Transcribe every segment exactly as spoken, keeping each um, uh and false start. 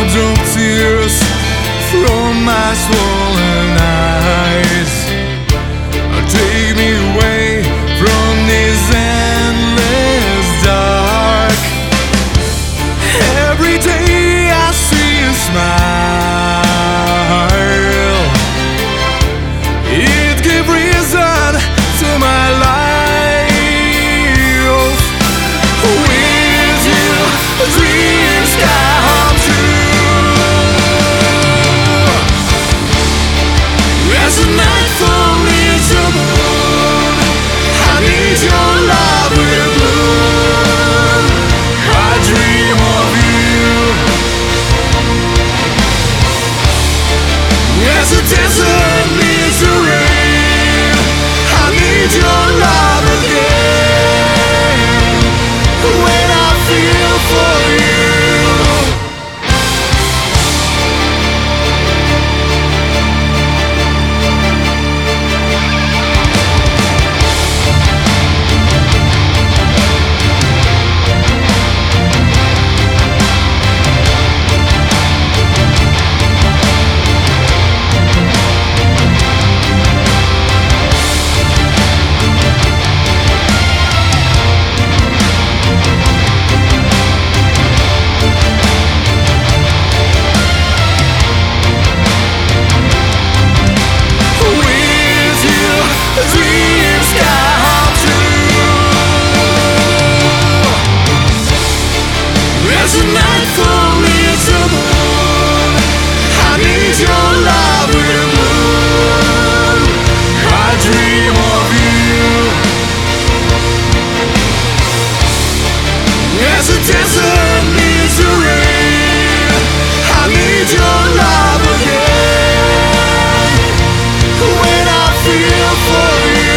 clouds of tears from my swollen eyes. Take me away from this endless dark. Every day I see a smile. It gives reason to my life. With you, dreams come true. As the night falls into the moon, I need your love will bloom. I dream of you. As the desert needs the rain, I need your love again. When I feel for you. Dreams come true. As the night falls into the moon, I need your love will bloom. I dream of you. As the desert needs the rain, I need your love again. When I feel for you.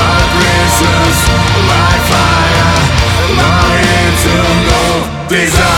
Desire.